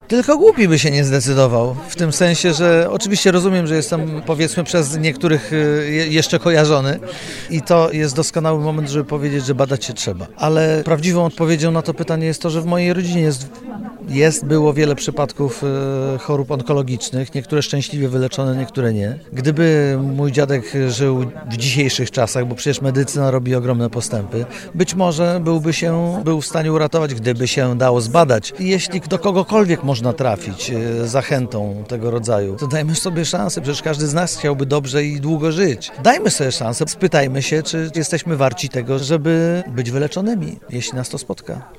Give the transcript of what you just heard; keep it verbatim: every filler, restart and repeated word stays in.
Tylko głupi by się nie zdecydował, w tym sensie, że oczywiście rozumiem, że jestem powiedzmy przez niektórych jeszcze kojarzony i to jest doskonały moment, żeby powiedzieć, że badać się trzeba. Ale prawdziwą odpowiedzią na to pytanie jest to, że w mojej rodzinie jest Jest, było wiele przypadków chorób onkologicznych, niektóre szczęśliwie wyleczone, niektóre nie. Gdyby mój dziadek żył w dzisiejszych czasach, bo przecież medycyna robi ogromne postępy, być może byłby się, był w stanie uratować, gdyby się dało zbadać. Jeśli do kogokolwiek można trafić zachętą tego rodzaju, to dajmy sobie szansę, przecież każdy z nas chciałby dobrze i długo żyć. Dajmy sobie szansę, spytajmy się, czy jesteśmy warci tego, żeby być wyleczonymi, jeśli nas to spotka.